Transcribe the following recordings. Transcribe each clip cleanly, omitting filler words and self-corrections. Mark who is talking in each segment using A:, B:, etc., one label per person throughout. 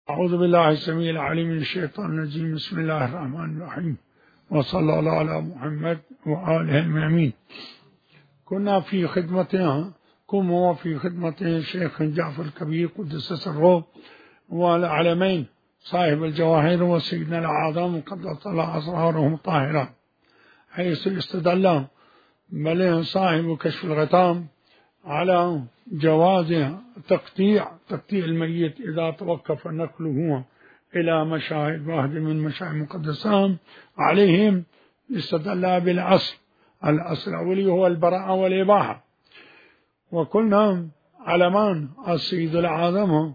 A: أعوذ بالله السميع العليم من الشيطان الرجيم. بسم الله الرحمن الرحيم، وصلى الله على محمد وآله المؤمنين. كنا في خدمة الشيخ جعفر الكبير قدس سره والعلمين صاحب الجواهر وسيدنا الأعظم قدس الله أسرارهم الطاهرة، حيث استدل بل صاحب كشف الغطام على جواز تقطيع الميت إذا توقف نقله إلى مشاهد واحد من مشاهد مقدسهم عليهم. استدل بالأصل، الأصل الأولي هو البراءة والإباحة. وقلنا علمان السيد الأعظم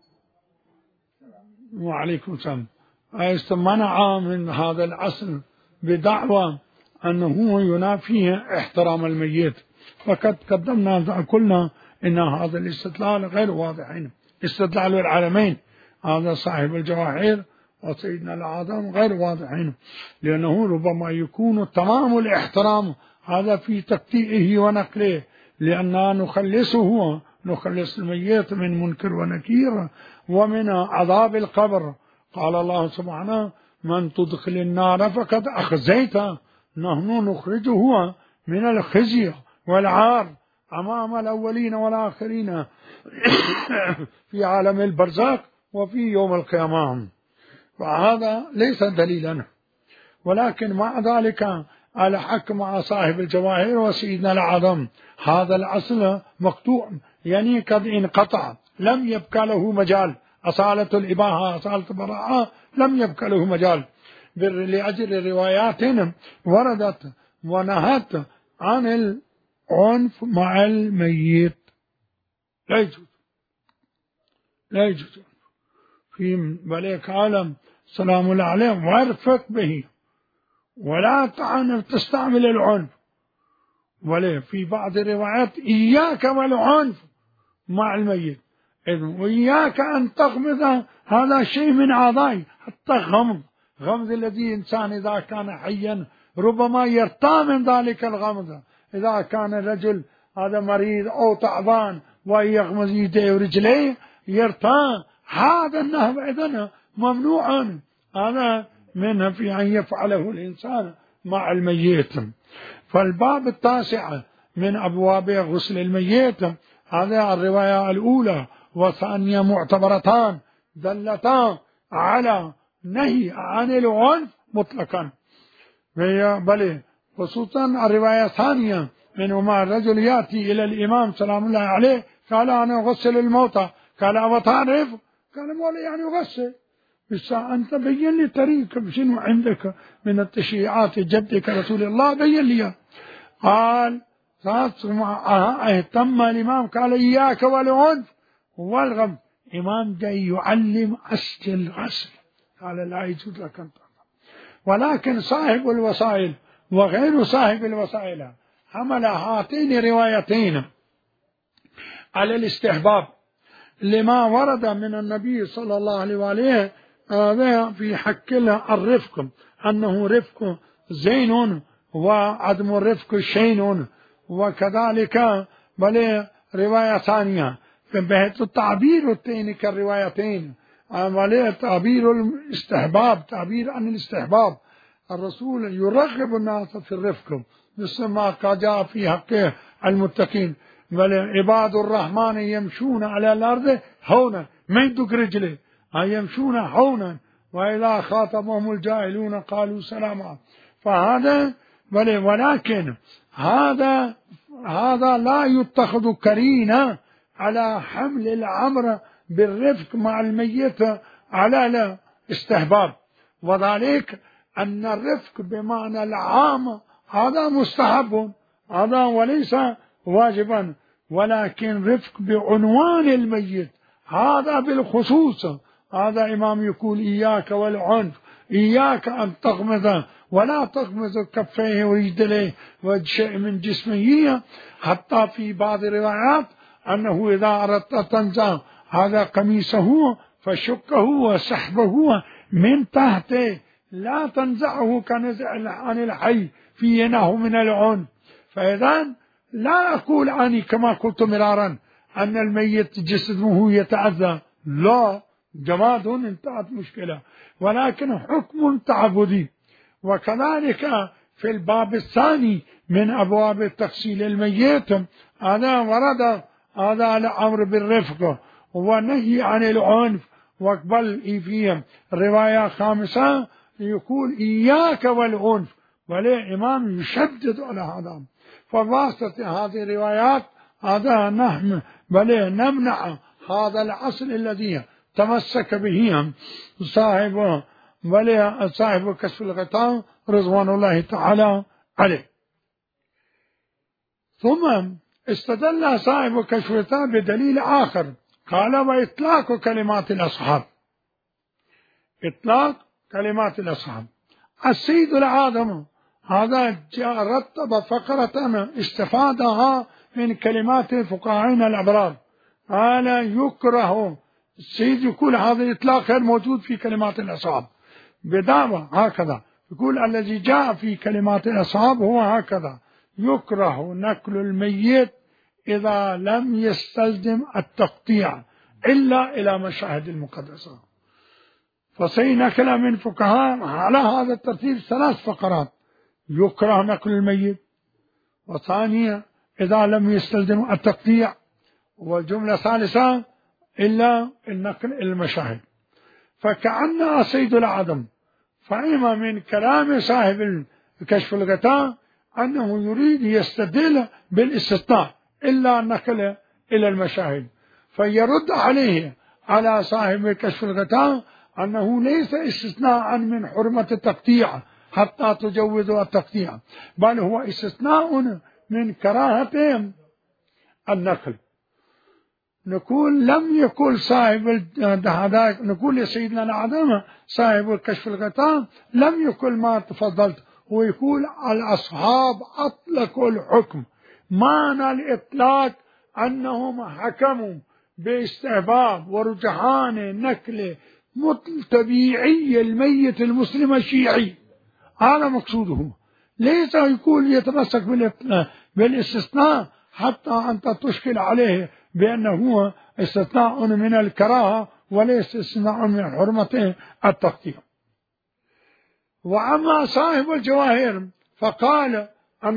A: وعليكم السلام استمنع من هذا الأصل بدعوى أنه ينافيه احترام الميت، فقد قدمنا قلنا إن هذا الاستدلال غير واضح. استدلال العالمين هذا صاحب الجواهر وسيدنا الأعظم غير واضحين، لأنه ربما يكون تمام الاحترام هذا في تقطيعه ونقله، لأننا نخلص الميت من منكر ونكير ومن عذاب القبر. قال الله سبحانه: من تدخل النار فقد أخزيته. نحن نخرجه من الخزي والعار أمام الأولين والآخرين في عالم البرزخ وفي يوم القيامة. فهذا ليس دليلا، ولكن مع ذلك الحق مع صاحب الجواهر وسيدنا الأعظم. هذا الأصل مقطوع، يعني قد انقطع، لم يبقى له مجال. أصالة الإباحة أصالة البراءة لم يبقى له مجال، لأجل روايات وردت ونهت عن العنف مع الميت. لا يجوز في ملك عالم سلام الله عليه وارفق به، ولا تستعمل العنف. ولا في بعض الروايات إياك والعنف مع الميت، وإياك أن تغمض هذا شيء من أعضائي. حتى غمض الذي إنسان إذا كان حيا ربما يرتى من ذلك الغمض. إذا كان الرجل هذا مريض أو تعبان ويغمض يديه ورجليه يرتى، هذا النهب إذن ممنوع. هذا منه في أن يفعله الإنسان مع الميت. فالباب التاسع من أبواب غسل الميت، هذا الرواية الأولى والثانية معتبرتان دلتان على نهي عن العنف مطلقا، بل خصوصا الرواية الثانية منهما الرجل يأتي إلى الإمام سلام الله عليه قال: أنا أغسل الموتى. قال: وتعرف؟ قال: مولا يعني أغسل. بس أنت بين لي طريقك، شنو عندك من التشريعات جدك رسول الله، بين لي. قال: اهتم الإمام قال: إياك والعنف والغم. إمام جاي يعلم أصل الغسل، قال: لا يجوز لك أن تعلم. ولكن صاحب الوسائل وغير صاحب الوسائل حمل هاتين الروايتين على الاستحباب لما ورد من النبي صلى الله عليه وآله في حق الرفق، أنه رفق زين وعدم الرفق شين. وكذلك بل رواية ثانية بحيث التعبير التين كالروايتين، تعبير الاستحباب، تعبير عن الاستحباب. الرسول يرغب الناس في الرفق مثل ما جاء في حق المتقين: بل عباد الرحمن يمشون على الأرض هونا، ما يدق رجله، يمشون هونا، وإذا خاطبهم الجاهلون قالوا سلاما. فهذا ولكن هذا لا يتخذ كرينا على حمل الأمر بالرفق مع الميت على الاستحباب، وذلك أن الرفق بمعنى العام هذا مستحب، هذا وليس واجبا، ولكن رفق بعنوان الميت هذا بالخصوص. هذا إمام يقول: إياك والعنف، إياك أن تغمض، ولا تغمض كفيه ورجليه وشيء من جسمه. حتى في بعض الروايات أنه إذا أردت تنزع هذا قميصه فشقه وسحبه من تحته، لا تنزعه كنزع عن الحي في ينه من العنف. فإذا لا أقول أني كما قلت مرارا أن الميت جسمه يتأذى، لا، جماد انتهت مشكلة، ولكن حكم تعبدي. وكذلك في الباب الثاني من أبواب تغسيل الميت هذا ورد هذا الأمر بالرفق ونهي عن العنف، وقبل فيه رواية خامسة يقول إياك والعنف، والإمام يشدد على هذا. فبواسطة هذه الروايات هذا نحن نمنع هذا الأصل الذي تمسك به صاحب كشف الغطاء رضوان الله تعالى عليه. ثم استدل صاحب كشف الغطاء بدليل آخر، قال وإطلاق كلمات الأصحاب. إطلاق كلمات الأصحاب، السيد العادم هذا رتب فقرة استفادها من كلمات فقهائنا الأبرار، قال يكره السيد يقول هذا الإطلاق غير موجود في كلمات الأصحاب بدعوة هكذا، يقول الذي جاء في كلمات الأصحاب هو هكذا: يكره نقل الميت إذا لم يستلزم التقطيع إلا إلى مشاهد المقدسة. فسينقل من فقهاء على هذا الترتيب 3 فقرات: يكره نقل الميت، وثانية إذا لم يستلزم التقطيع، والجملة الثالثة إلا النقل إلى المشاهد. فكأن سيد العدم فهم من كلام صاحب كشف الغطاء أنه يريد يستدل بالاستثناء إلا النقل إلى المشاهد، فيرد عليه على صاحب كشف الغطاء أنه ليس استثناء من حرمة التقطيع حتى تجوز التقطيع، بل هو استثناء من كراهة النقل. نقول لم يقل صاحب هذا، نقول لسيدنا العدم صاحب كشف الغطاء لم يقل ما تفضلت، هو يقول الأصحاب أطلقوا الحكم. معنى الإطلاق أنهم حكموا باستحباب ورجحان نقل طبيعي الميت المسلم الشيعي، هذا مقصوده. ليس يقول يتمسك بالاستثناء حتى أنت تشكل عليه بأنه استثناء من الكراهة وليس استثناء من حرمة التقطيع. وأما صاحب الجواهر فقال أن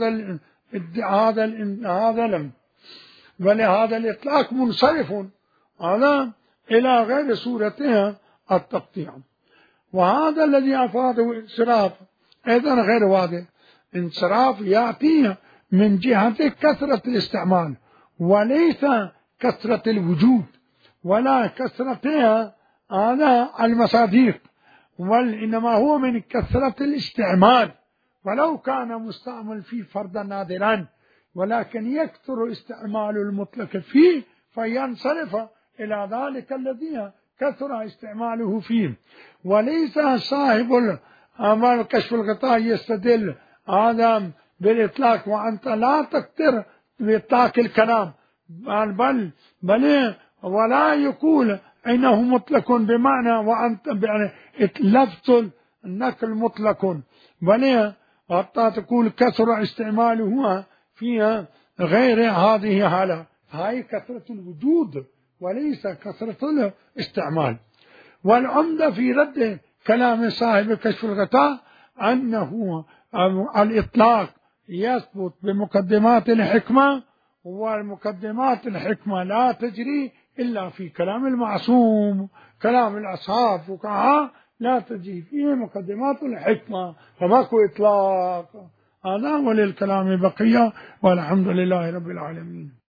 A: هذا الإطلاق منصرف هذا إلى غير صورتها التقطيع، وهذا الذي أفاده انصراف أيضا غير واضح. انصراف يأتي من جهة كثرة الاستعمال وليس كثرة الوجود ولا كثرتها هذا المصاديق، وإنما هو من كثرة الاستعمال، ولو كان مستعمل فيه فردا نادرا ولكن يكثر استعمال المطلق فيه فينصرف إلى ذلك الذي كثر استعماله فيه. وليس صاحب كشف الغطاء يستدل هذا بالإطلاق وأنت لا تقدر بإطلاق الكلام، بل ولا يقول إنه مطلق بمعنى وأنت لفظ النقل مطلق، بل حتى تقول كثر استعماله فيها غير هذه حالة، هاي كثرة الوجود وليس كثرة الاستعمال. والعمدة في رد كلام صاحب كشف الغطاء أنه الإطلاق يثبت بمقدمات الحكمة، والمقدمات الحكمة لا تجري إلا في كلام المعصوم، كلام الأصحاب فقهاء لا تجري فيه مقدمات الحكمة، فماكو إطلاق. هذا وللكلام بقية، والحمد لله رب العالمين.